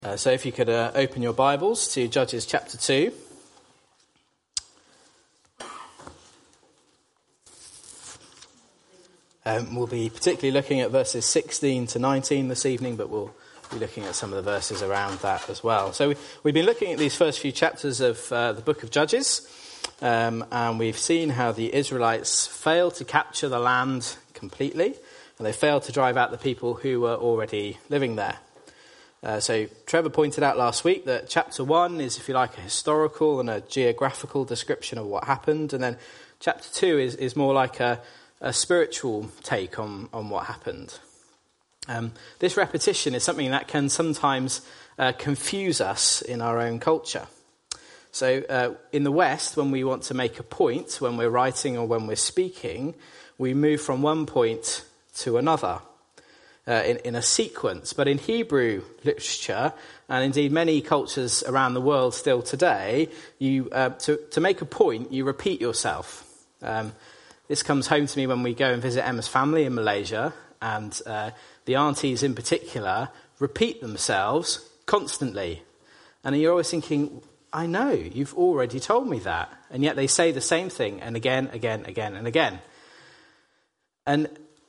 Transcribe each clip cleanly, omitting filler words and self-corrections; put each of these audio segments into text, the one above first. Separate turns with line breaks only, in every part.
So if you could open your Bibles to Judges chapter 2. We'll be particularly looking at verses 16 to 19 this evening, but we'll be looking at some of the verses around that as well. So we've been looking at these first few chapters of the book of Judges, and we've seen how the Israelites failed to capture the land completely, and they failed to drive out the people who were already living there. So Trevor pointed out last week that chapter 1 is, if you like, a historical and a geographical description of what happened. And then chapter 2 is more like a spiritual take on what happened. This repetition is something that can sometimes confuse us in our own culture. So in the West, when we want to make a point, when we're writing or when we're speaking, we move from one point to another. In a sequence, but in Hebrew literature, and indeed many cultures around the world still today, you to make a point, you repeat yourself. This comes home to me when we go and visit Emma's family in Malaysia, and the aunties in particular repeat themselves constantly. And you're always thinking, I know, you've already told me that. And yet they say the same thing, and again, and again. And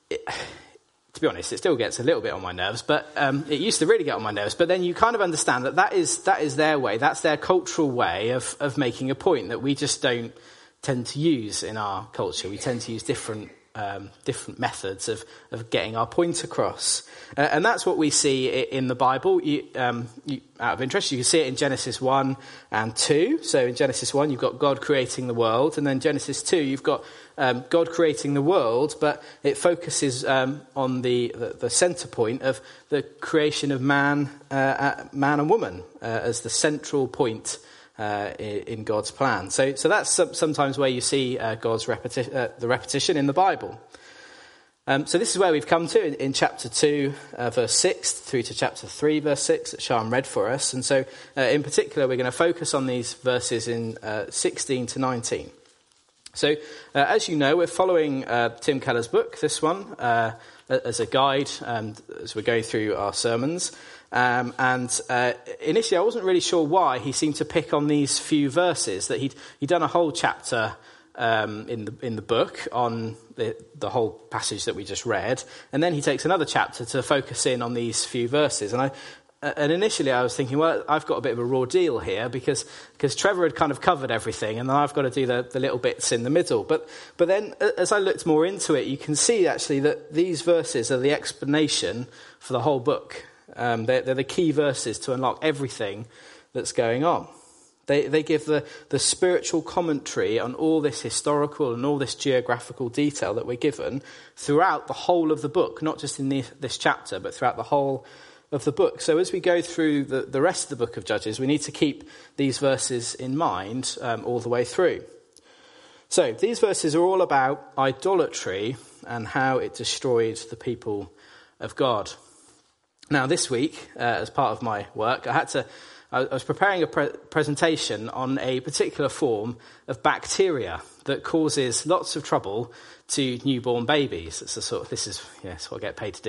to be honest, it still gets a little bit on my nerves, but it used to really get on my nerves. But then you kind of understand that is their way, that's their cultural way of making a point that we just don't tend to use in our culture. We tend to use different methods of getting our point across. And that's what we see in the Bible. Out of interest, you can see it in Genesis 1 and 2. So in Genesis 1, you've got God creating the world. And then Genesis 2, you've got God creating the world, but it focuses on the centre point of the creation of man and woman as the central point in God's plan. So that's sometimes where you see God's the repetition in the Bible. So this is where we've come to in chapter 2, verse 6, through to chapter 3, verse 6, that Sean read for us. And so in particular, we're going to focus on these verses in 16 to 19. So, as you know, we're following Tim Keller's book, this one, as a guide as we're going through our sermons. Initially, I wasn't really sure why he seemed to pick on these few verses, that he'd done a whole chapter in the book on the whole passage that we just read, and then he takes another chapter to focus in on these few verses. And initially I was thinking, well, I've got a bit of a raw deal here because Trevor had kind of covered everything, and then I've got to do the little bits in the middle. But then as I looked more into it, you can see actually that these verses are the explanation for the whole book. They're the key verses to unlock everything that's going on. They give the spiritual commentary on all this historical and all this geographical detail that we're given throughout the whole of the book, not just in this chapter, but throughout the whole of the book. So as we go through the rest of the book of Judges, we need to keep these verses in mind all the way through. So these verses are all about idolatry and how it destroyed the people of God. Now this week, as part of my work, I was preparing a presentation on a particular form of bacteria that causes lots of trouble to newborn babies. It's this is what I get paid to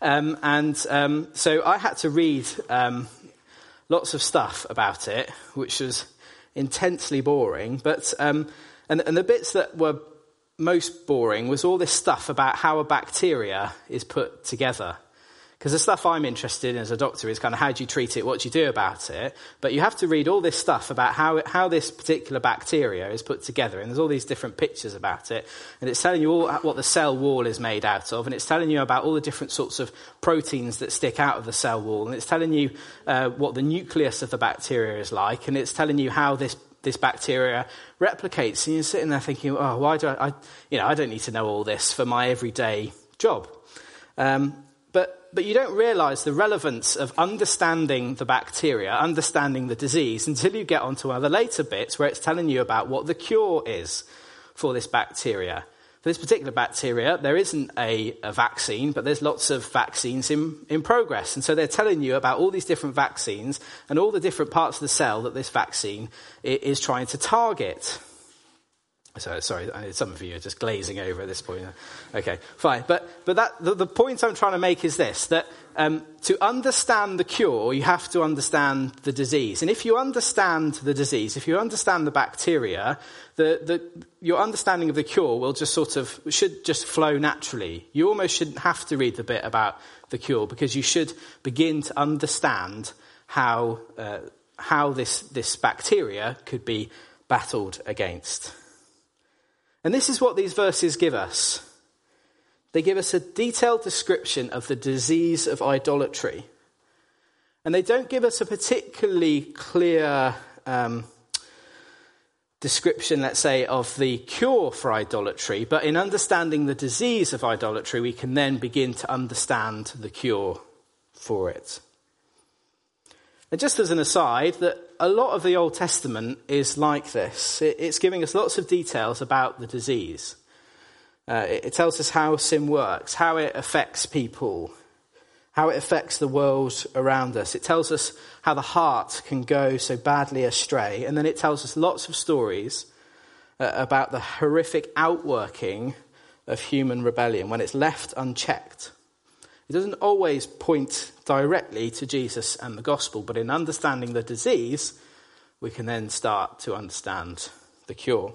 do. So I had to read lots of stuff about it, which was intensely boring. But and the bits that were most boring was all this stuff about how a bacteria is put together. Because the stuff I'm interested in as a doctor is kind of how do you treat it, what do you do about it. But you have to read all this stuff about how this particular bacteria is put together. And there's all these different pictures about it. And it's telling you all what the cell wall is made out of. And it's telling you about all the different sorts of proteins that stick out of the cell wall. And it's telling you what the nucleus of the bacteria is like. And it's telling you how this bacteria replicates. And you're sitting there thinking, oh, why do I don't need to know all this for my everyday job. But you don't realise the relevance of understanding the bacteria, understanding the disease, until you get onto one of the later bits where it's telling you about what the cure is for this bacteria. For this particular bacteria, there isn't a vaccine, but there's lots of vaccines in progress. And so they're telling you about all these different vaccines and all the different parts of the cell that this vaccine is trying to target. So, sorry, some of you are just glazing over at this point. Okay, fine. But the point I'm trying to make is this, that to understand the cure, you have to understand the disease. And if you understand the disease, if you understand the bacteria, your understanding of the cure will just should just flow naturally. You almost shouldn't have to read the bit about the cure, because you should begin to understand how this bacteria could be battled against. And this is what these verses give us. They give us a detailed description of the disease of idolatry. And they don't give us a particularly clear description, let's say, of the cure for idolatry. But in understanding the disease of idolatry, we can then begin to understand the cure for it. And just as an aside, that a lot of the Old Testament is like this. It's giving us lots of details about the disease. It tells us how sin works, how it affects people, how it affects the world around us. It tells us how the heart can go so badly astray. And then it tells us lots of stories about the horrific outworking of human rebellion when it's left unchecked. It doesn't always point directly to Jesus and the gospel, but in understanding the disease, we can then start to understand the cure.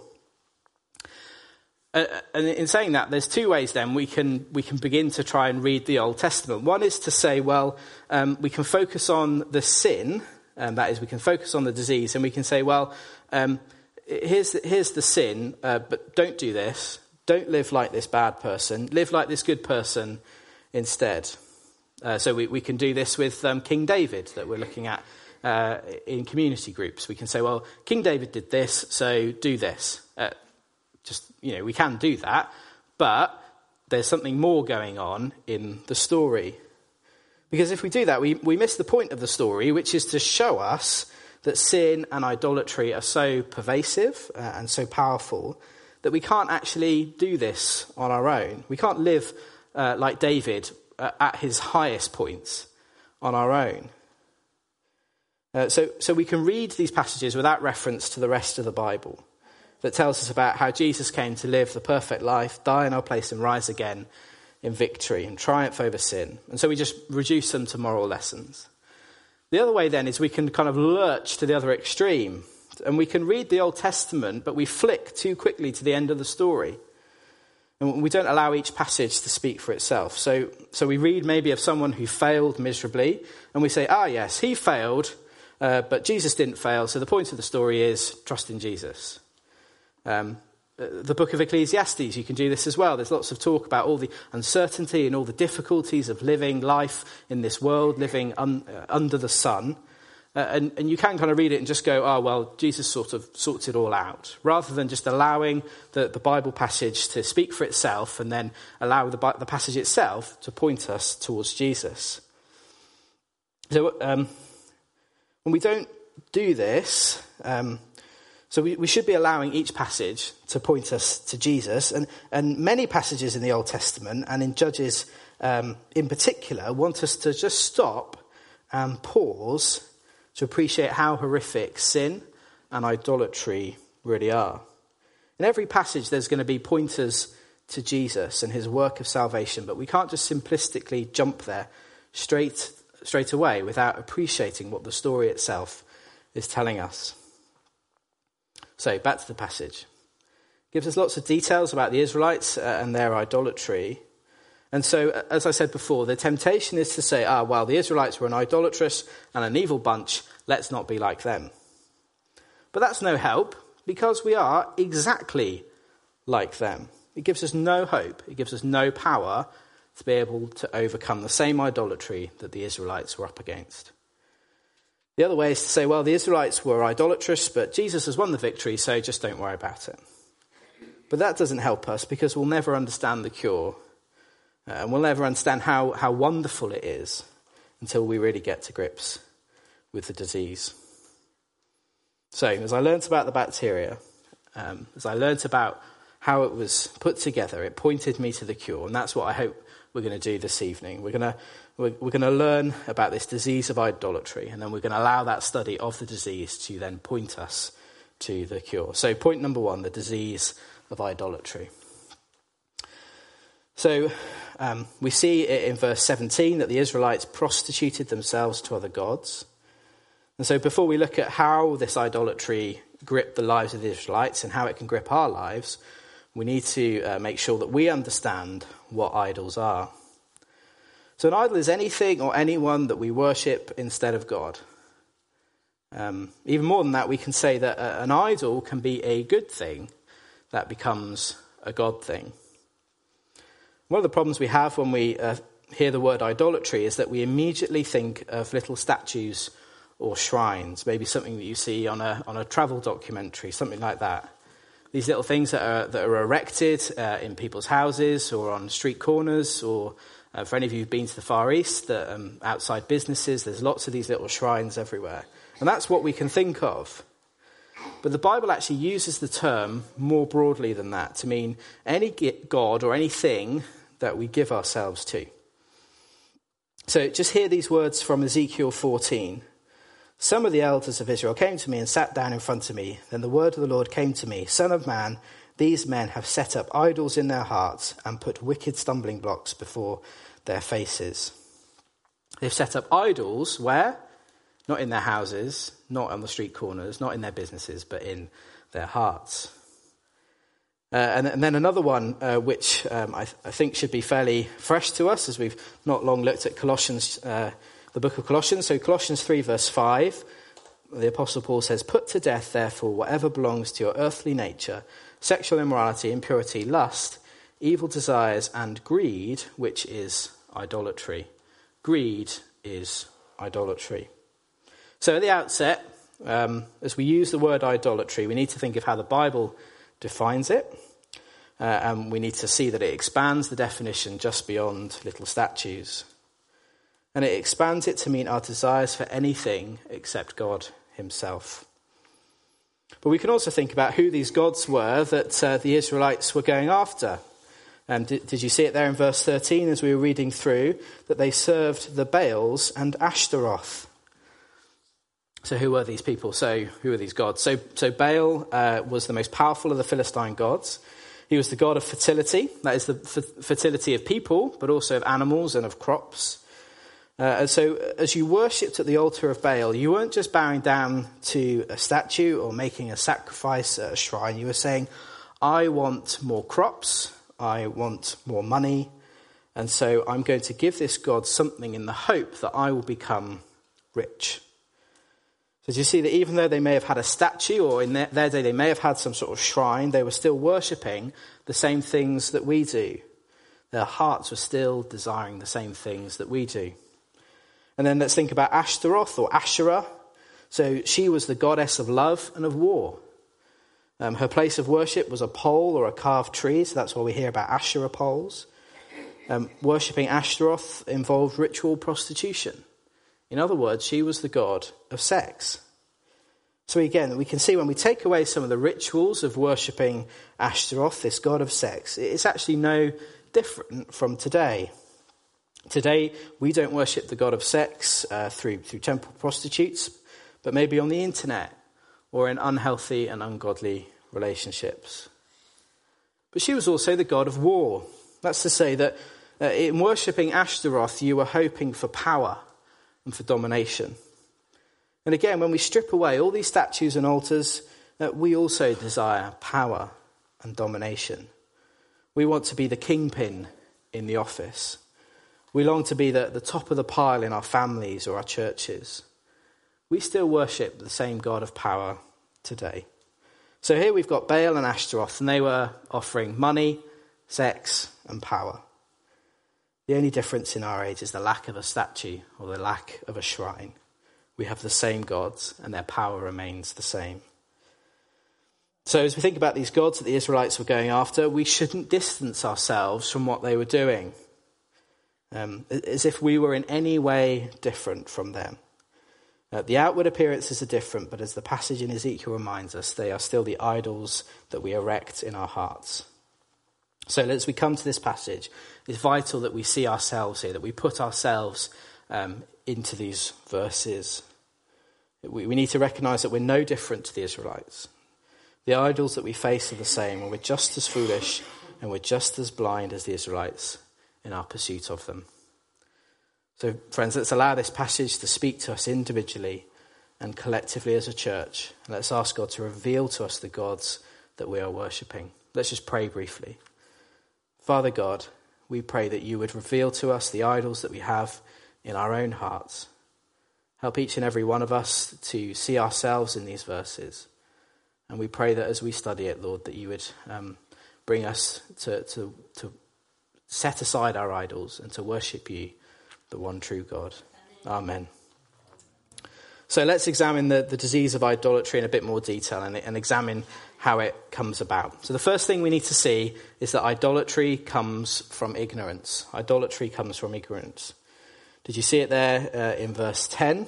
And in saying that, there's two ways then we can begin to try and read the Old Testament. One is to say, well, we can focus on the sin, that is, we can focus on the disease, and we can say, well, here's the sin, but don't do this. Don't live like this bad person. Live like this good person instead. So we can do this with King David that we're looking at in community groups. We can say, well, King David did this, so do this. We can do that, but there's something more going on in the story. Because if we do that, we miss the point of the story, which is to show us that sin and idolatry are so pervasive and so powerful that we can't actually do this on our own. We can't live like David at his highest points on our own. So we can read these passages without reference to the rest of the Bible that tells us about how Jesus came to live the perfect life, die in our place and rise again in victory and triumph over sin. And so we just reduce them to moral lessons. The other way then is we can kind of lurch to the other extreme, and we can read the Old Testament, but we flick too quickly to the end of the story. And we don't allow each passage to speak for itself. So we read maybe of someone who failed miserably, and we say, yes, he failed, but Jesus didn't fail, so the point of the story is trust in Jesus. The book of Ecclesiastes, you can do this as well. There's lots of talk about all the uncertainty and all the difficulties of living life in this world, living under the sun. And you can kind of read it and just go, Jesus sort of sorts it all out, rather than just allowing the Bible passage to speak for itself and then allow the passage itself to point us towards Jesus. So when we don't do this, so we should be allowing each passage to point us to Jesus. And many passages in the Old Testament and in Judges in particular want us to just stop and pause to appreciate how horrific sin and idolatry really are. In every passage there's going to be pointers to Jesus and his work of salvation, but we can't just simplistically jump there straight away without appreciating what the story itself is telling us. So back to the passage. It gives us lots of details about the Israelites and their idolatry. And so, as I said before, the temptation is to say, the Israelites were an idolatrous and an evil bunch. Let's not be like them. But that's no help, because we are exactly like them. It gives us no hope. It gives us no power to be able to overcome the same idolatry that the Israelites were up against. The other way is to say, the Israelites were idolatrous, but Jesus has won the victory, so just don't worry about it. But that doesn't help us, because we'll never understand the cure, and we'll never understand how wonderful it is until we really get to grips with the disease. So, as I learnt about the bacteria, as I learnt about how it was put together, it pointed me to the cure, and that's what I hope we're going to do this evening. We're going to learn about this disease of idolatry, and then we're going to allow that study of the disease to then point us to the cure. So point number 1, the disease of idolatry. So we see in verse 17 that the Israelites prostituted themselves to other gods. And so before we look at how this idolatry gripped the lives of the Israelites and how it can grip our lives, we need to make sure that we understand what idols are. So an idol is anything or anyone that we worship instead of God. Even more than that, we can say that an idol can be a good thing that becomes a God thing. One of the problems we have when we hear the word idolatry is that we immediately think of little statues or shrines, maybe something that you see on a travel documentary, something like that. These little things that are erected in people's houses or on street corners, or for any of you who've been to the Far East, outside businesses, there's lots of these little shrines everywhere. And that's what we can think of. But the Bible actually uses the term more broadly than that to mean any god or anything that we give ourselves to. So just hear these words from Ezekiel 14. Some of the elders of Israel came to me and sat down in front of me. Then the word of the Lord came to me, Son of man, these men have set up idols in their hearts and put wicked stumbling blocks before their faces. They've set up idols where? Not in their houses, not on the street corners, not in their businesses, but in their hearts. And then another one, which I think should be fairly fresh to us, as we've not long looked at Colossians, the book of Colossians. So Colossians 3 verse 5, the Apostle Paul says, Put to death, therefore, whatever belongs to your earthly nature, sexual immorality, impurity, lust, evil desires, and greed, which is idolatry. Greed is idolatry. So at the outset, as we use the word idolatry, we need to think of how the Bible defines it. And we need to see that it expands the definition just beyond little statues. And it expands it to mean our desires for anything except God himself. But we can also think about who these gods were that the Israelites were going after. Did you see it there in verse 13 as we were reading through, that they served the Baals and Ashtaroth? So who were these people? So who are these gods? So Baal was the most powerful of the Philistine gods. He was the god of fertility, that is the fertility of people, but also of animals and of crops. And so as you worshipped at the altar of Baal, you weren't just bowing down to a statue or making a sacrifice at a shrine. You were saying, I want more crops, I want more money, and so I'm going to give this god something in the hope that I will become rich. So do you see that even though they may have had a statue, or in their day they may have had some sort of shrine, they were still worshipping the same things that we do. Their hearts were still desiring the same things that we do. And then let's think about Ashtaroth or Asherah. So she was the goddess of love and of war. Her place of worship was a pole or a carved tree, so that's why we hear about Asherah poles. Worshipping Ashtaroth involved ritual prostitution. In other words, she was the god of sex. So again, we can see when we take away some of the rituals of worshipping Ashtaroth, this god of sex, it's actually no different from today. Today, we don't worship the god of sex through temple prostitutes, but maybe on the internet or in unhealthy and ungodly relationships. But she was also the god of war. That's to say that in worshipping Ashtaroth, you were hoping for power and for domination. And again, when we strip away all these statues and altars, we also desire power and domination. We want to be the kingpin in the office. We long to be the top of the pile in our families or our churches. We still worship the same God of power today. So here we've got Baal and Ashtaroth, and they were offering money, sex, and power. The only difference in our age is the lack of a statue or the lack of a shrine. We have the same gods, and their power remains the same. So as we think about these gods that the Israelites were going after, we shouldn't distance ourselves from what they were doing, as if we were in any way different from them. The outward appearances are different, but as the passage in Ezekiel reminds us, they are still the idols that we erect in our hearts. So as we come to this passage, it's vital that we see ourselves here, that we put ourselves into these verses. We need to recognise that we're no different to the Israelites. The idols that we face are the same, and we're just as foolish and we're just as blind as the Israelites in our pursuit of them. So, friends, let's allow this passage to speak to us individually and collectively as a church. And let's ask God to reveal to us the gods that we are worshipping. Let's just pray briefly. Father God, we pray that you would reveal to us the idols that we have in our own hearts. Help each and every one of us to see ourselves in these verses. And we pray that as we study it, Lord, that you would bring us to set aside our idols and to worship you, the one true God. Amen. So let's examine the disease of idolatry in a bit more detail and examine how it comes about. So the first thing we need to see is that idolatry comes from ignorance. Idolatry comes from ignorance. Did you see it there in verse 10?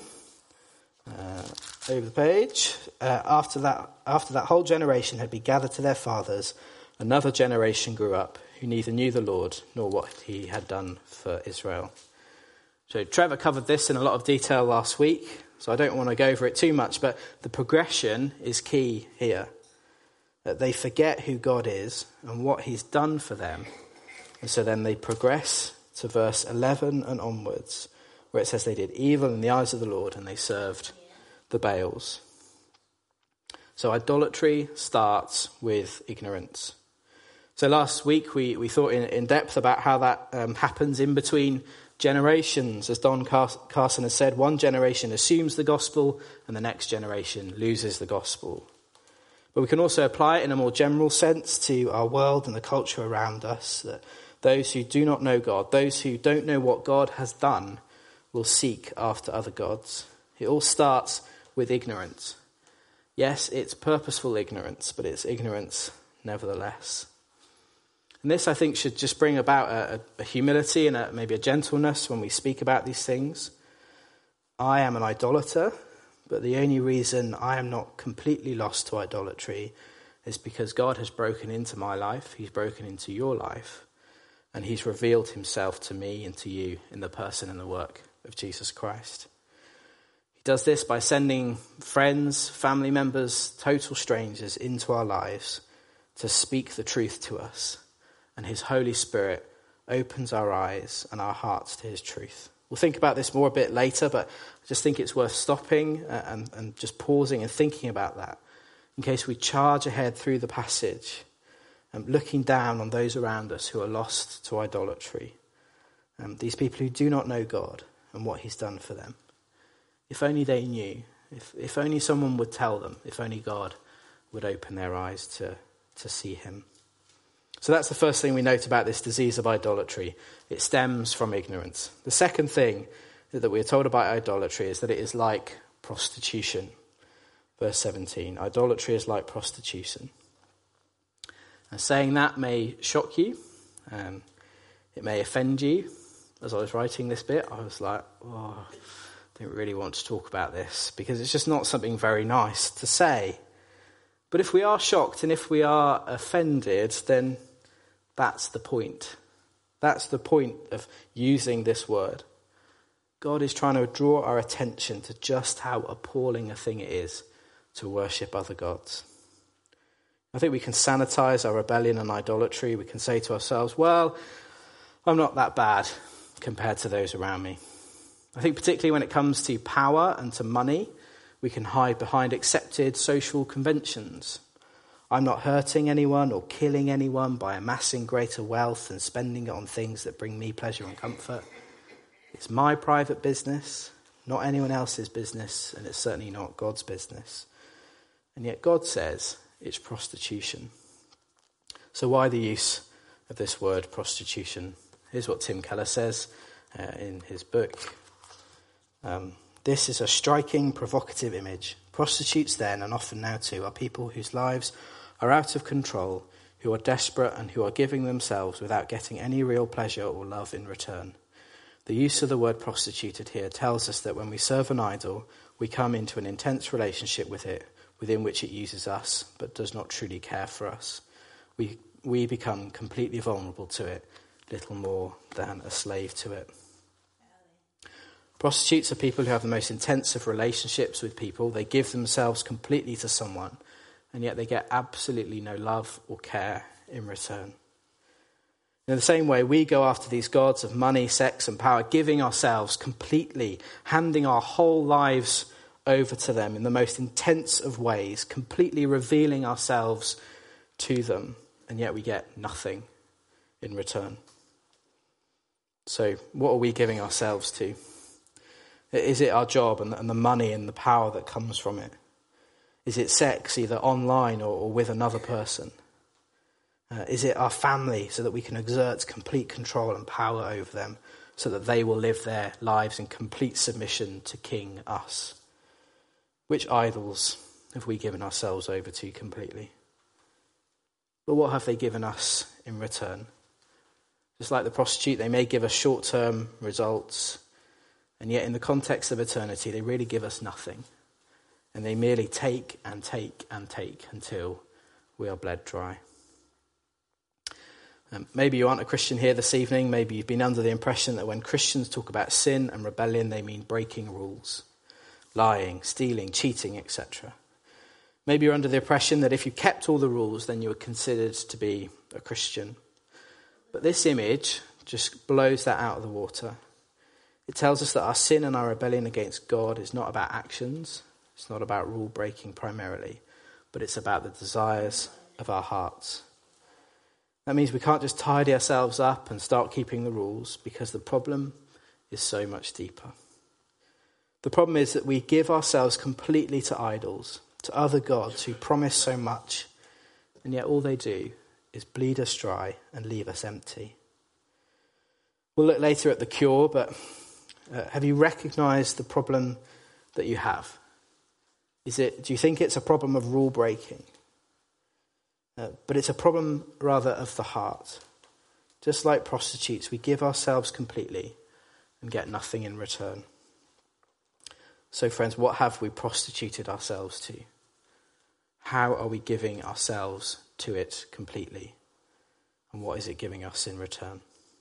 Over the page. After that whole generation had been gathered to their fathers, another generation grew up who neither knew the Lord nor what he had done for Israel. So Trevor covered this in a lot of detail last week, so I don't want to go over it too much, but the progression is key here. That they forget who God is and what he's done for them. And so then they progress to verse 11 and onwards, where it says they did evil in the eyes of the Lord and they served the Baals. So idolatry starts with ignorance. So last week we thought in depth about how that happens in between generations. As Don Carson has said, one generation assumes the gospel and the next generation loses the gospel. But we can also apply it in a more general sense to our world and the culture around us, that those who do not know God, those who don't know what God has done, will seek after other gods. It all starts with ignorance. Yes, it's purposeful ignorance, but it's ignorance nevertheless. And this, I think, should just bring about a humility and maybe a gentleness when we speak about these things. I am an idolater, but the only reason I am not completely lost to idolatry is because God has broken into my life, he's broken into your life, and he's revealed himself to me and to you in the person and the work of Jesus Christ. He does this by sending friends, family members, total strangers into our lives to speak the truth to us. And his Holy Spirit opens our eyes and our hearts to his truth. We'll think about this more a bit later, but I just think it's worth stopping and just pausing and thinking about that in case we charge ahead through the passage and looking down on those around us who are lost to idolatry. These people who do not know God and what he's done for them. If only they knew, if only someone would tell them, if only God would open their eyes to see him. So that's the first thing we note about this disease of idolatry. It stems from ignorance. The second thing that we are told about idolatry is that it is like prostitution. Verse 17, idolatry is like prostitution. And saying that may shock you. It may offend you. As I was writing this bit, I was like, oh, I don't really want to talk about this because it's just not something very nice to say. But if we are shocked and if we are offended, then that's the point. That's the point of using this word. God is trying to draw our attention to just how appalling a thing it is to worship other gods. I think we can sanitize our rebellion and idolatry. We can say to ourselves, well, I'm not that bad compared to those around me. I think particularly when it comes to power and to money, we can hide behind accepted social conventions. I'm not hurting anyone or killing anyone by amassing greater wealth and spending it on things that bring me pleasure and comfort. It's my private business, not anyone else's business, and it's certainly not God's business. And yet God says it's prostitution. So why the use of this word prostitution? Here's what Tim Keller says in his book. This is a striking, provocative image. Prostitutes then, and often now too, are people whose lives are out of control, who are desperate and who are giving themselves without getting any real pleasure or love in return. The use of the word prostituted here tells us that when we serve an idol, we come into an intense relationship with it, within which it uses us, but does not truly care for us. We become completely vulnerable to it, little more than a slave to it. Prostitutes are people who have the most intensive relationships with people. They give themselves completely to someone, and yet they get absolutely no love or care in return. In the same way, we go after these gods of money, sex, and power, giving ourselves completely, handing our whole lives over to them in the most intense of ways, completely revealing ourselves to them, and yet we get nothing in return. So what are we giving ourselves to? Is it our job and the money and the power that comes from it? Is it sex, either online or with another person? Is it our family, so that we can exert complete control and power over them, so that they will live their lives in complete submission to King us? Which idols have we given ourselves over to completely? But what have they given us in return? Just like the prostitute, they may give us short-term results, and yet in the context of eternity, they really give us nothing. And they merely take and take and take until we are bled dry. Maybe you aren't a Christian here this evening. Maybe you've been under the impression that when Christians talk about sin and rebellion, they mean breaking rules, lying, stealing, cheating, etc. Maybe you're under the impression that if you kept all the rules, then you were considered to be a Christian. But this image just blows that out of the water. It tells us that our sin and our rebellion against God is not about actions. It's not about rule breaking primarily, but it's about the desires of our hearts. That means we can't just tidy ourselves up and start keeping the rules, because the problem is so much deeper. The problem is that we give ourselves completely to idols, to other gods who promise so much, and yet all they do is bleed us dry and leave us empty. We'll look later at the cure, but have you recognised the problem that you have? Do you think it's a problem of rule breaking? But it's a problem rather of the heart. Just like prostitutes, we give ourselves completely and get nothing in return. So friends, what have we prostituted ourselves to? How are we giving ourselves to it completely? And what is it giving us in return?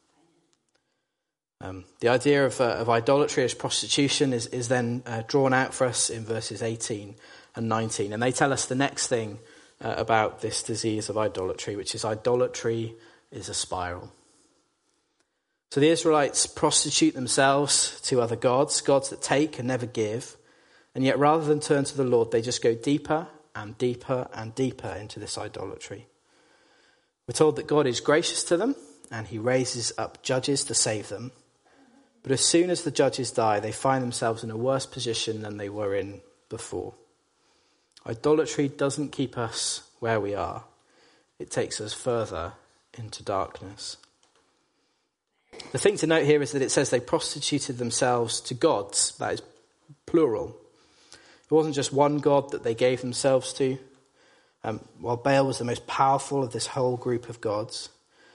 The idea of idolatry as prostitution is then drawn out for us in verses 18 and 19. And they tell us the next thing about this disease of idolatry, which is idolatry is a spiral. So the Israelites prostitute themselves to other gods that take and never give. And yet rather than turn to the Lord, they just go deeper and deeper and deeper into this idolatry. We're told that God is gracious to them and he raises up judges to save them. But as soon as the judges die, they find themselves in a worse position than they were in before. Idolatry doesn't keep us where we are. It takes us further into darkness. The thing to note here is that it says they prostituted themselves to gods. That is plural. It wasn't just one god that they gave themselves to. While Baal was the most powerful of this whole group of gods,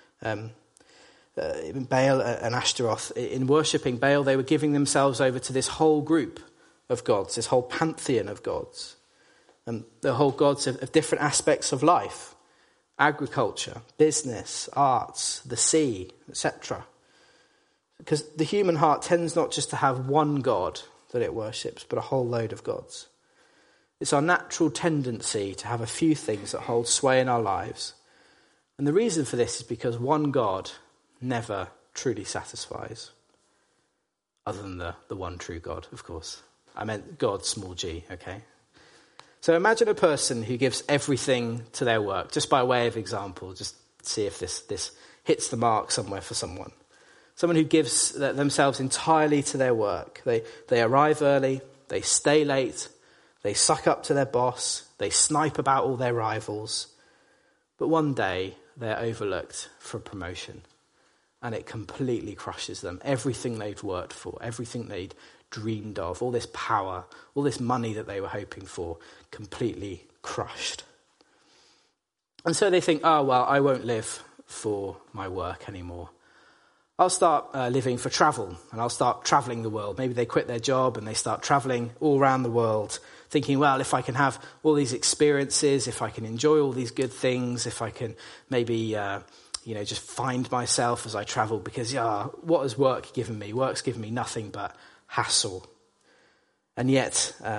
even Baal and Ashtaroth, in worshipping Baal, they were giving themselves over to this whole group of gods, this whole pantheon of gods. And the whole gods of different aspects of life: agriculture, business, arts, the sea, etc. Because the human heart tends not just to have one god that it worships, but a whole load of gods. It's our natural tendency to have a few things that hold sway in our lives. And the reason for this is because one God never truly satisfies. Other than the one true God, of course. I meant God, small g, okay? So imagine a person who gives everything to their work, just by way of example, just see if this hits the mark somewhere for someone. Someone who gives themselves entirely to their work. They arrive early, they stay late, they suck up to their boss, they snipe about all their rivals. But one day they're overlooked for a promotion and it completely crushes them. Everything they'd worked for, everything they'd dreamed of, all this power, all this money that they were hoping for, completely crushed. And so they think, oh, well, I won't live for my work anymore. I'll start living for travel, and I'll start travelling the world. Maybe they quit their job and they start travelling all around the world, thinking, well, if I can have all these experiences, if I can enjoy all these good things, if I can maybe, just find myself as I travel, because, what has work given me? Work's given me nothing but hassle. And yet,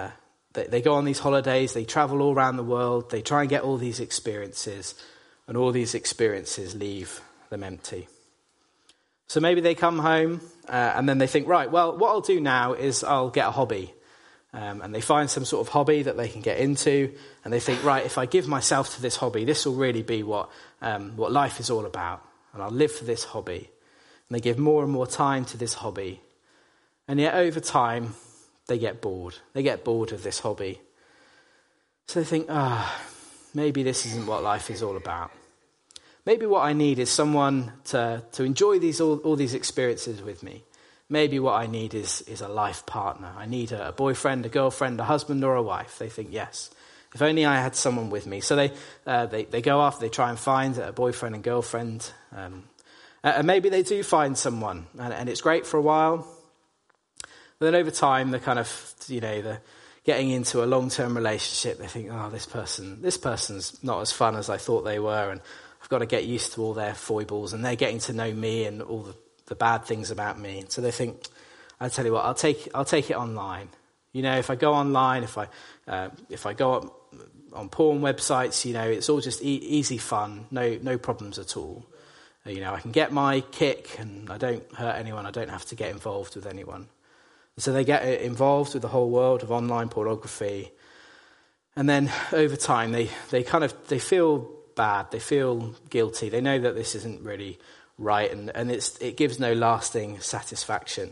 They go on these holidays, they travel all around the world, they try and get all these experiences, and all these experiences leave them empty. So maybe they come home and then they think, right, well, what I'll do now is I'll get a hobby. And they find some sort of hobby that they can get into, and they think, right, if I give myself to this hobby, this will really be what life is all about, and I'll live for this hobby. And they give more and more time to this hobby. And yet over time, they get bored. They get bored of this hobby. So they think, maybe this isn't what life is all about. Maybe what I need is someone to enjoy all these experiences with me. Maybe what I need is a life partner. I need a boyfriend, a girlfriend, a husband, or a wife. They think, yes, if only I had someone with me. So they go off, they try and find a boyfriend and girlfriend. And maybe they do find someone, and it's great for a while. But then over time, they're kind of, they're getting into a long-term relationship. They think, this person's not as fun as I thought they were, and I've got to get used to all their foibles, and they're getting to know me and all the bad things about me. So they think, I tell you what, I'll take it online. If I go online, if I go on porn websites, it's all just easy fun, no problems at all. I can get my kick, and I don't hurt anyone. I don't have to get involved with anyone. And so they get involved with the whole world of online pornography, and then over time they feel bad. They feel guilty. They know that this isn't really right, and it gives no lasting satisfaction.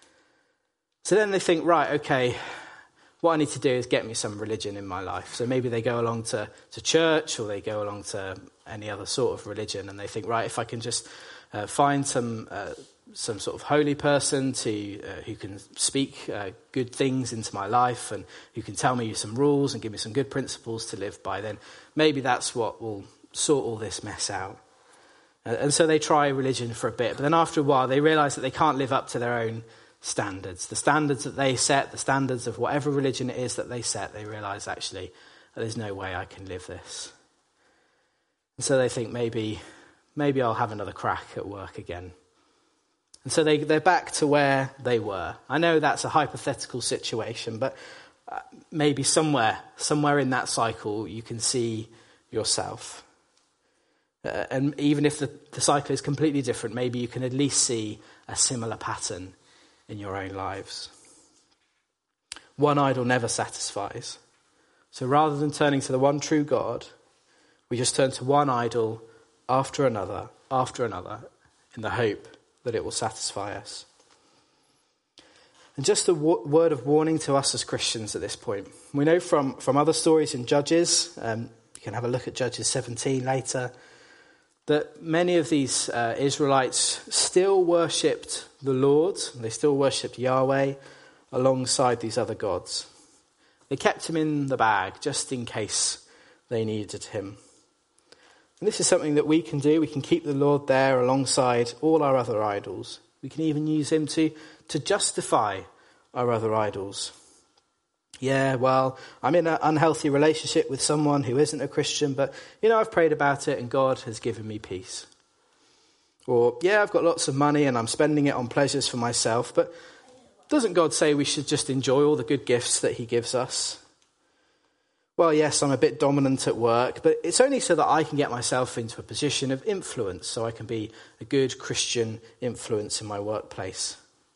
So then they think, right, okay, what I need to do is get me some religion in my life. So maybe they go along to church, or they go along to any other sort of religion, and they think, right, if I can just find some sort of holy person who can speak good things into my life, and who can tell me some rules and give me some good principles to live by, then maybe that's what will sort all this mess out. And so they try religion for a bit, but then after a while they realise that they can't live up to their own standards. The standards that they set, the standards of whatever religion it is that they set, they realise actually there's no way I can live this. And so they think maybe I'll have another crack at work again. And so they're back to where they were. I know that's a hypothetical situation, but maybe somewhere in that cycle you can see yourself. And even if the cycle is completely different, maybe you can at least see a similar pattern in your own lives. One idol never satisfies. So rather than turning to the one true God, we just turn to one idol after another, in the hope that it will satisfy us. And just a word of warning to us as Christians at this point. We know from other stories in Judges, you can have a look at Judges 17 later, that many of these Israelites still worshipped the Lord. They still worshipped Yahweh alongside these other gods. They kept him in the bag just in case they needed him. And this is something that we can do. We can keep the Lord there alongside all our other idols. We can even use him to justify our other idols. Yeah, well, I'm in an unhealthy relationship with someone who isn't a Christian, but, I've prayed about it and God has given me peace. Or, yeah, I've got lots of money and I'm spending it on pleasures for myself, but doesn't God say we should just enjoy all the good gifts that he gives us? Well, yes, I'm a bit dominant at work, but it's only so that I can get myself into a position of influence, so I can be a good Christian influence in my workplace.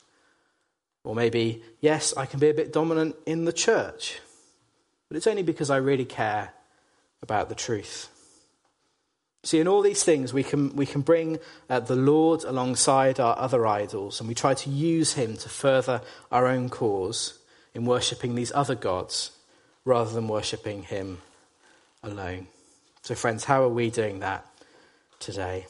Or maybe, yes, I can be a bit dominant in the church, but it's only because I really care about the truth. See, in all these things, we can bring the Lord alongside our other idols, and we try to use him to further our own cause in worshipping these other gods, rather than worshipping him alone. So friends, how are we doing that today?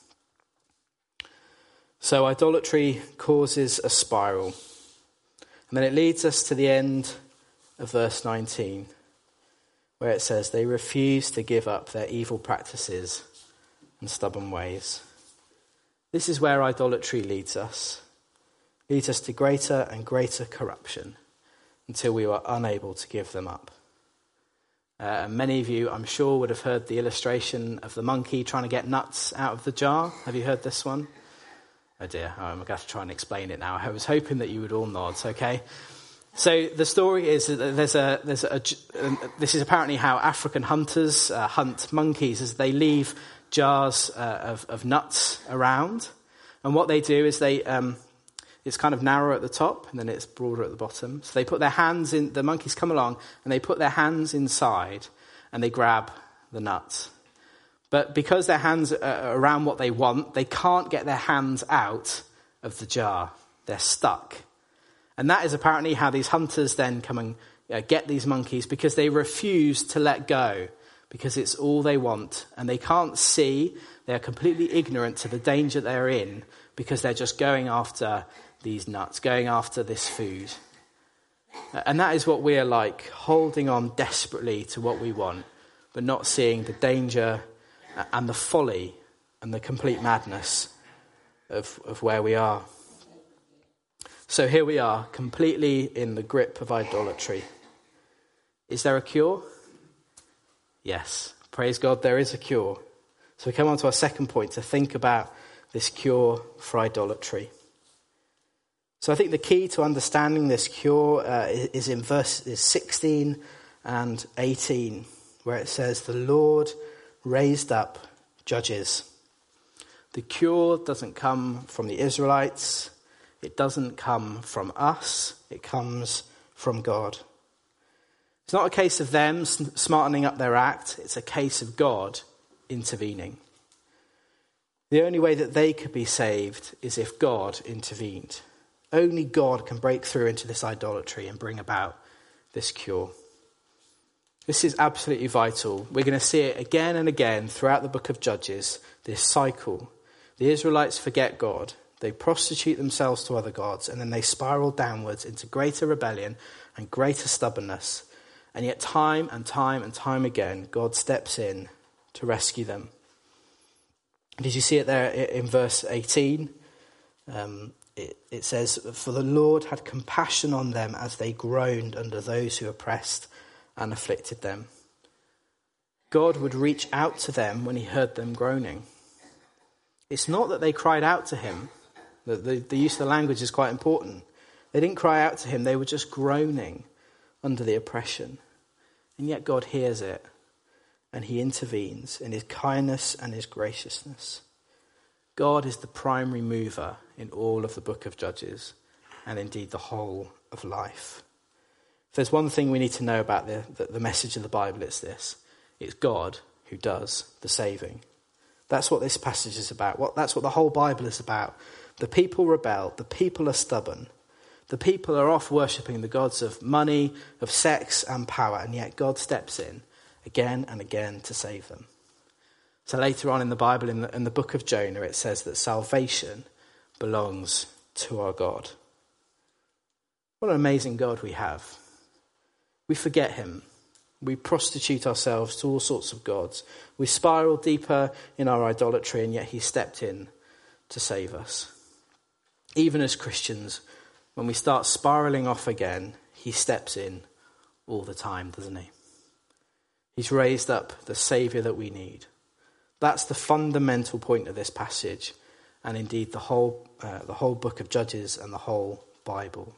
So idolatry causes a spiral. And then it leads us to the end of verse 19, where it says, they refuse to give up their evil practices and stubborn ways. This is where idolatry leads us to greater and greater corruption until we were unable to give them up. Many of you, I'm sure, would have heard the illustration of the monkey trying to get nuts out of the jar. Have you heard this one? Oh dear, I'm going to have to try and explain it now. I was hoping that you would all nod, okay? So the story is that this is apparently how African hunters hunt monkeys, as they leave jars of nuts around. And what they do is it's kind of narrow at the top and then it's broader at the bottom. So they put their hands in, the monkeys come along and they put their hands inside and they grab the nuts. But because their hands are around what they want, they can't get their hands out of the jar. They're stuck. And that is apparently how these hunters then come and get these monkeys, because they refuse to let go, because it's all they want. And they can't see, they're completely ignorant to the danger they're in, because they're just going after these nuts, going after this food. And that is what we are like, holding on desperately to what we want, but not seeing the danger and the folly and the complete madness of where we are. So here we are, completely in the grip of idolatry. Is there a cure? Yes. Praise God, there is a cure. So we come on to our second point, to think about this cure for idolatry. So I think the key to understanding this cure is in verses 16 and 18, where it says, "The Lord raised up judges." The cure doesn't come from the Israelites. It doesn't come from us. It comes from God. It's not a case of them smartening up their act. It's a case of God intervening. The only way that they could be saved is if God intervened. Only God can break through into this idolatry and bring about this cure. This is absolutely vital. We're going to see it again and again throughout the book of Judges, this cycle. The Israelites forget God. They prostitute themselves to other gods, and then they spiral downwards into greater rebellion and greater stubbornness. And yet time and time and time again, God steps in to rescue them. Did you see it there in verse 18? It says, "For the Lord had compassion on them as they groaned under those who oppressed and afflicted them." God would reach out to them when he heard them groaning. It's not that they cried out to him. The use of the language is quite important. They didn't cry out to him. They were just groaning under the oppression. And yet God hears it, and he intervenes in his kindness and his graciousness. God is the primary mover in all of the book of Judges, and indeed the whole of life. If there's one thing we need to know about the message of the Bible, it's this. It's God who does the saving. That's what this passage is about. That's what the whole Bible is about. The people rebel. The people are stubborn. The people are off worshipping the gods of money, of sex and power, and yet God steps in again and again to save them. So later on in the Bible, in the book of Jonah, it says that salvation belongs to our God. What an amazing God we have. We forget him. We prostitute ourselves to all sorts of gods. We spiral deeper in our idolatry, and yet he stepped in to save us. Even as Christians, when we start spiraling off again, he steps in all the time, doesn't he? He's raised up the Saviour that we need. That's the fundamental point of this passage, and indeed the whole book of Judges and the whole Bible.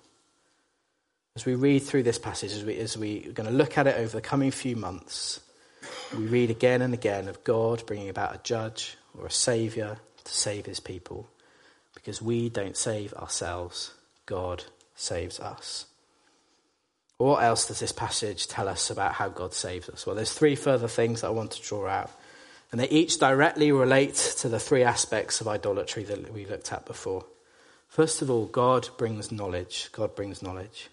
As we read through this passage, as we're going to look at it over the coming few months, we read again and again of God bringing about a judge or a saviour to save his people. Because we don't save ourselves, God saves us. What else does this passage tell us about how God saves us? Well, there's three further things that I want to draw out. And they each directly relate to the three aspects of idolatry that we looked at before. First of all, God brings knowledge. God brings knowledge.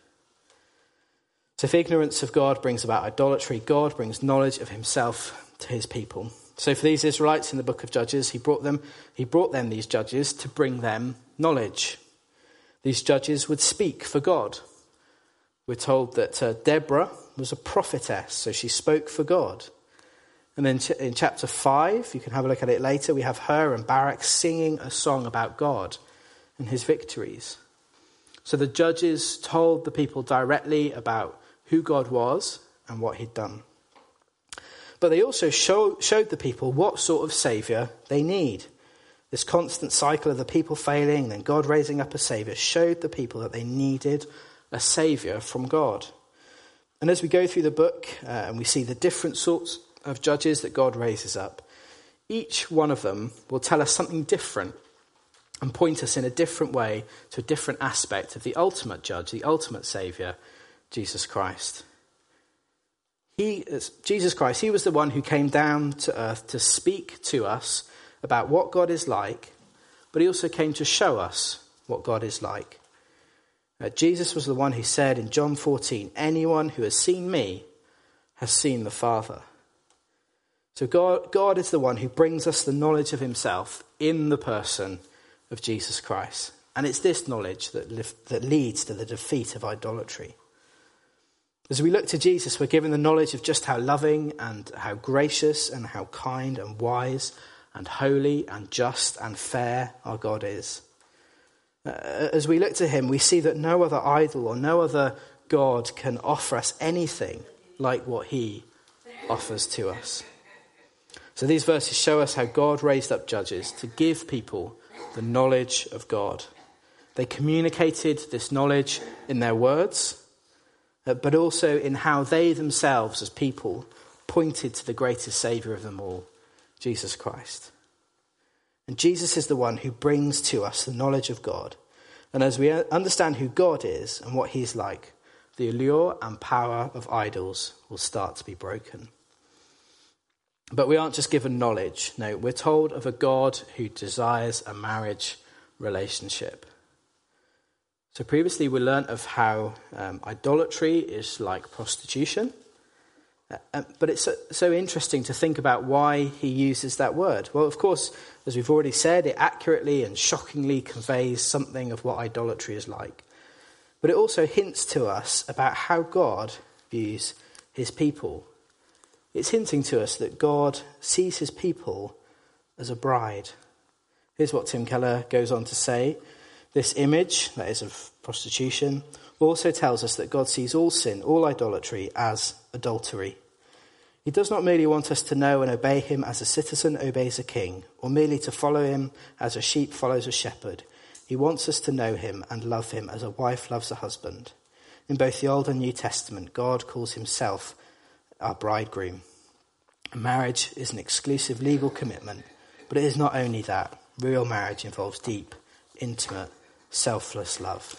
So if ignorance of God brings about idolatry, God brings knowledge of himself to his people. So for these Israelites in the book of Judges, he brought them these judges to bring them knowledge. These judges would speak for God. We're told that Deborah was a prophetess, so she spoke for God. And then in chapter 5, you can have a look at it later, we have her and Barak singing a song about God and his victories. So the judges told the people directly about who God was and what he'd done. But they also showed the people what sort of saviour they need. This constant cycle of the people failing, then God raising up a saviour, showed the people that they needed a saviour from God. And as we go through the book and we see the different sorts of judges that God raises up, each one of them will tell us something different and point us in a different way to a different aspect of the ultimate judge, the ultimate saviour, Jesus Christ. Jesus Christ, he was the one who came down to earth to speak to us about what God is like, but he also came to show us what God is like. Jesus was the one who said in John 14, anyone who has seen me has seen the Father. So God is the one who brings us the knowledge of himself in the person of Jesus Christ. And it's this knowledge that leads to the defeat of idolatry. As we look to Jesus, we're given the knowledge of just how loving and how gracious and how kind and wise and holy and just and fair our God is. As we look to him, we see that no other idol or no other God can offer us anything like what he offers to us. So these verses show us how God raised up judges to give people the knowledge of God. They communicated this knowledge in their words, but also in how they themselves as people pointed to the greatest saviour of them all, Jesus Christ. And Jesus is the one who brings to us the knowledge of God. And as we understand who God is and what he's like, the allure and power of idols will start to be broken. But we aren't just given knowledge. No, we're told of a God who desires a marriage relationship. So previously we learnt of how idolatry is like prostitution. But it's so interesting to think about why he uses that word. Well, of course, as we've already said, it accurately and shockingly conveys something of what idolatry is like. But it also hints to us about how God views his people. It's hinting to us that God sees his people as a bride. Here's what Tim Keller goes on to say. This image, that is of prostitution, also tells us that God sees all sin, all idolatry, as adultery. He does not merely want us to know and obey him as a citizen obeys a king, or merely to follow him as a sheep follows a shepherd. He wants us to know him and love him as a wife loves a husband. In both the Old and New Testament, God calls himself our bridegroom. Marriage is an exclusive legal commitment, but it is not only that. Real marriage involves deep, intimate, selfless love.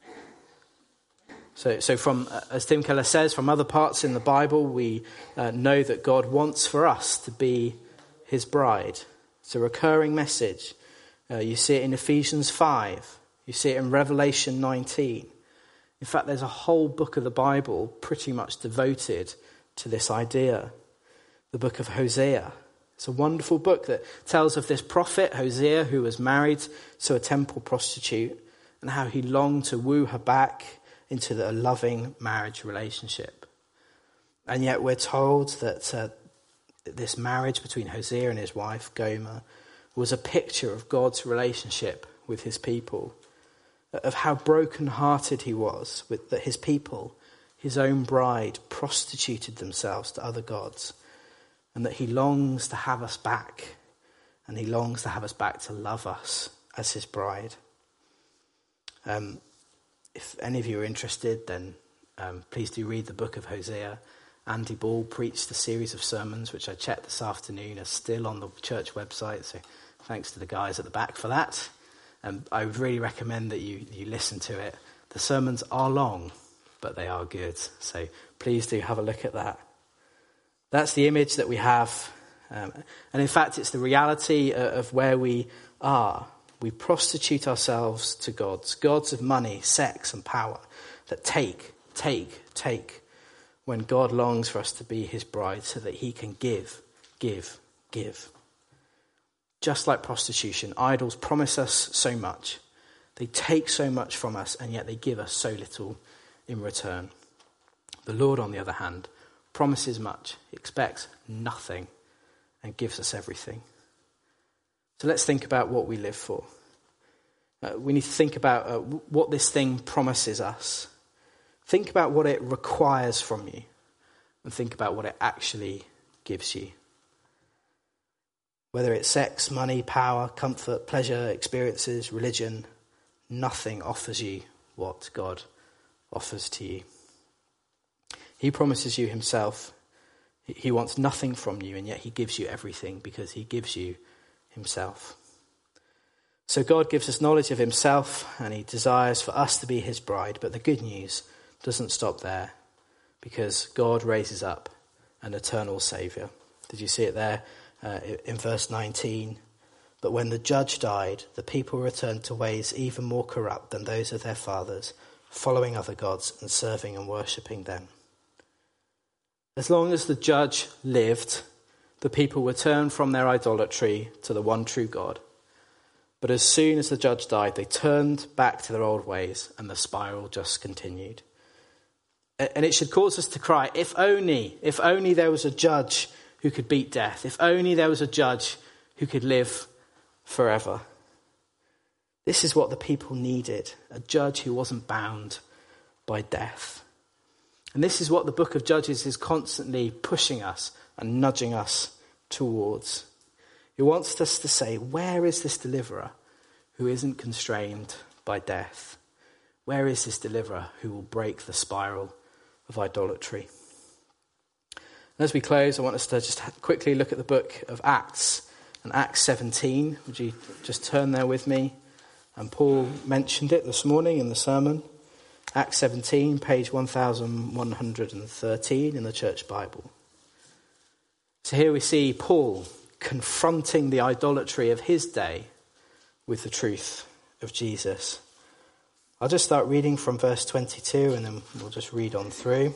So from, as Tim Keller says, from other parts in the Bible, we know that God wants for us to be his bride. It's a recurring message. You see it in Ephesians 5. You see it in Revelation 19. In fact, there's a whole book of the Bible pretty much devoted to this idea. The book of Hosea. It's a wonderful book that tells of this prophet, Hosea, who was married to a temple prostitute and how he longed to woo her back into a loving marriage relationship. And yet we're told that this marriage between Hosea and his wife, Gomer, was a picture of God's relationship with his people, of how broken-hearted he was with that his people, his own bride, prostituted themselves to other gods, and that he longs to have us back, and he longs to have us back to love us as his bride. If any of you are interested, then please do read the book of Hosea. Andy Ball preached a series of sermons, which I checked this afternoon, are still on the church website, so thanks to the guys at the back for that. I would really recommend that you listen to it. The sermons are long, but they are good, so please do have a look at that. That's the image that we have, and in fact it's the reality of where we are. We prostitute ourselves to gods of money, sex and power that take, when God longs for us to be his bride so that he can give. Just like prostitution, idols promise us so much. They take so much from us, and yet they give us so little in return. The Lord, on the other hand, promises much, expects nothing, and gives us everything. So let's think about what we live for. We need to think about what this thing promises us. Think about what it requires from you, and think about what it actually gives you. Whether it's sex, money, power, comfort, pleasure, experiences, religion, nothing offers you what God offers to you. He promises you himself. He wants nothing from you, and yet he gives you everything because he gives you himself. So God gives us knowledge of himself, and he desires for us to be his bride. But the good news doesn't stop there, because God raises up an eternal Saviour. Did you see it there in verse 19? But when the judge died, the people returned to ways even more corrupt than those of their fathers, following other gods and serving and worshipping them. As long as the judge lived, the people would turn from their idolatry to the one true God. But as soon as the judge died, they turned back to their old ways, and the spiral just continued. And it should cause us to cry, if only there was a judge who could beat death. If only there was a judge who could live forever. This is what the people needed, a judge who wasn't bound by death. And this is what the book of Judges is constantly pushing us and nudging us towards. He wants us to say, where is this deliverer who isn't constrained by death? Where is this deliverer who will break the spiral of idolatry? And as we close, I want us to just quickly look at the book of Acts and Acts 17. Would you just turn there with me? And Paul mentioned it this morning in the sermon. Acts 17, page 1113 in the Church Bible. So here we see Paul confronting the idolatry of his day with the truth of Jesus. I'll just start reading from verse 22 and then we'll just read on through.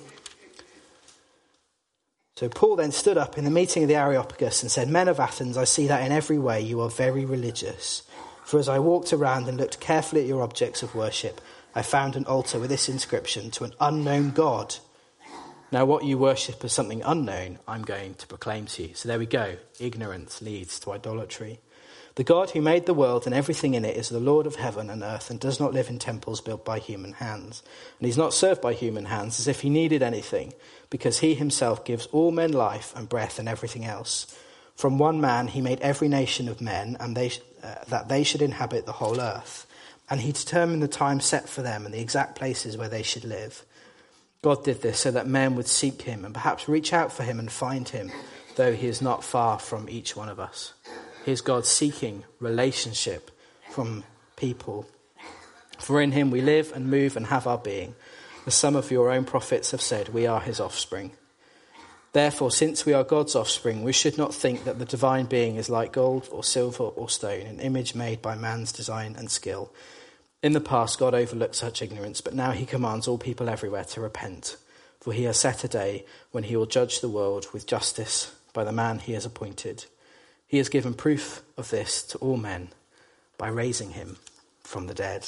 So Paul then stood up in the meeting of the Areopagus and said, "Men of Athens, I see that in every way you are very religious. For as I walked around and looked carefully at your objects of worship, I found an altar with this inscription, to an unknown God. Now what you worship as something unknown, I'm going to proclaim to you." So there we go. Ignorance leads to idolatry. "The God who made the world and everything in it is the Lord of heaven and earth and does not live in temples built by human hands. And he's not served by human hands as if he needed anything, because he himself gives all men life and breath and everything else. From one man he made every nation of men, and that they should inhabit the whole earth. And he determined the time set for them and the exact places where they should live. God did this so that men would seek him and perhaps reach out for him and find him, though he is not far from each one of us." Here's God seeking relationship from people. "For in him we live and move and have our being. As some of your own prophets have said, we are his offspring. Therefore, since we are God's offspring, we should not think that the divine being is like gold or silver or stone, an image made by man's design and skill. In the past, God overlooked such ignorance, but now he commands all people everywhere to repent. For he has set a day when he will judge the world with justice by the man he has appointed. He has given proof of this to all men by raising him from the dead."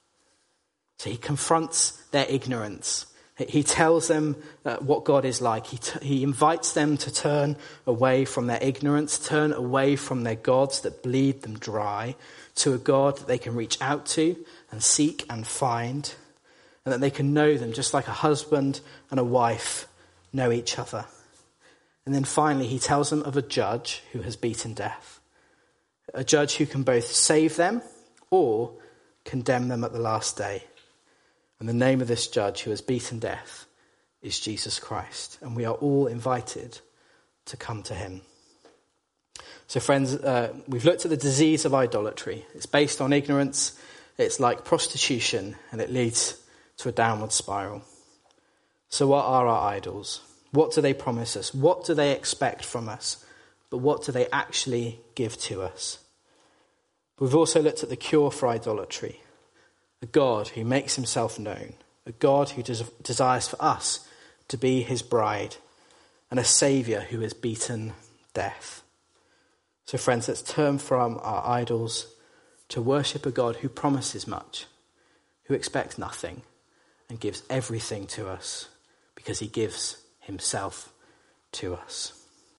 So he confronts their ignorance. He tells them what God is like. He invites them to turn away from their ignorance, turn away from their gods that bleed them dry, to a God that they can reach out to and seek and find, and that they can know them just like a husband and a wife know each other. And then finally, he tells them of a judge who has beaten death, a judge who can both save them or condemn them at the last day. And the name of this judge who has beaten death is Jesus Christ. And we are all invited to come to him. So friends, we've looked at the disease of idolatry. It's based on ignorance. It's like prostitution, and it leads to a downward spiral. So what are our idols? What do they promise us? What do they expect from us? But what do they actually give to us? We've also looked at the cure for idolatry. A God who makes himself known. A God who desires for us to be his bride. And a Saviour who has beaten death. So friends, let's turn from our idols to worship a God who promises much, who expects nothing, and gives everything to us because he gives himself to us.